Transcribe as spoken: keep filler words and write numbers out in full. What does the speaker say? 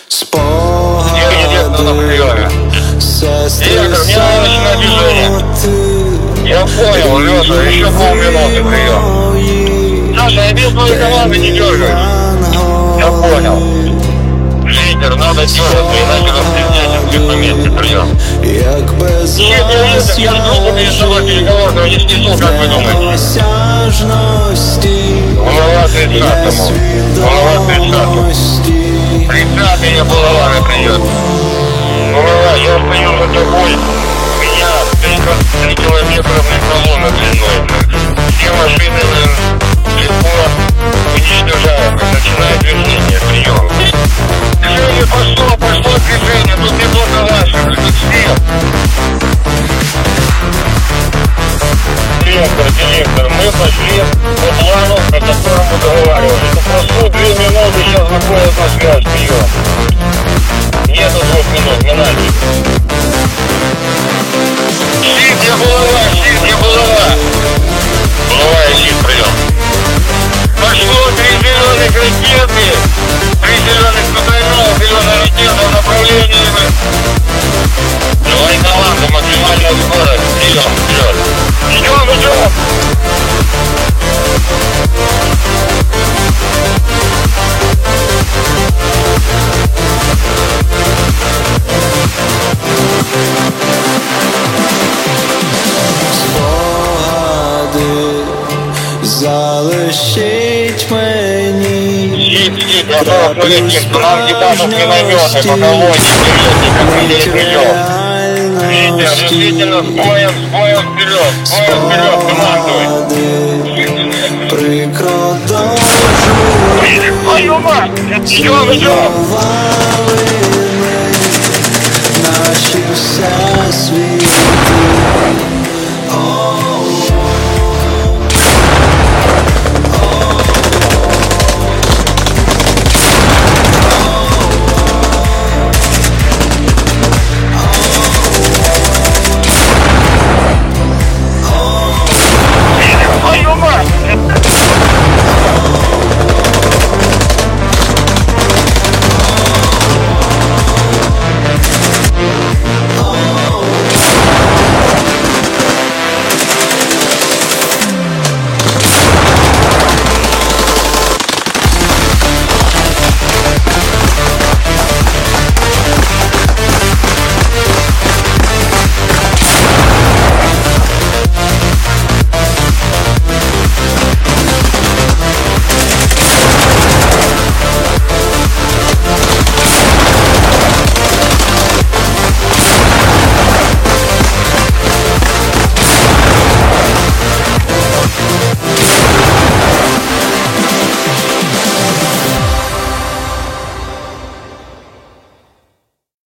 Единственное на приеме. Игорь, мне надо начинать движение. Я понял, Леша, еще полминуты прием. Саша, я без твоей команды не дергаюсь. Я понял. Лидер, надо дергаться, иначе распределяем на месте прием. Щит, я вижу, я с группой перешла переговорного не снесу, как вы думаете? Голова тридцатому. Голова тридцатому. Тридцатый я головами придет. Голова, я стою за тобой. У меня три километровной колонны длиной. Все машины легко уничтожаемы. Начинает движение, прием. Движение пошло, пошло движение. Тут не только ваши, тут все. Директор, директор, мы пошли по плану, о котором мы договаривались. Прошу две минуты, сейчас выходит на связь, прием. Нету двух минут, не надо. Щит, я голова, щит, я голова. Голова и щит, прием. Пошло три зеленых ракеты. Три зеленых потайного, зеленая ракета в направлении. Давай команду, максимальная скорость. Прием, вперед. Идем, идем. Залишить мені Щит, щит, готов полететь. Нам гитанов минометы по колонне. Вперед, прием. Лидер, решительно, с боем, с боем вперед. С боем вперед, командуй. прикро дожу. Твою мать! Идем, идем!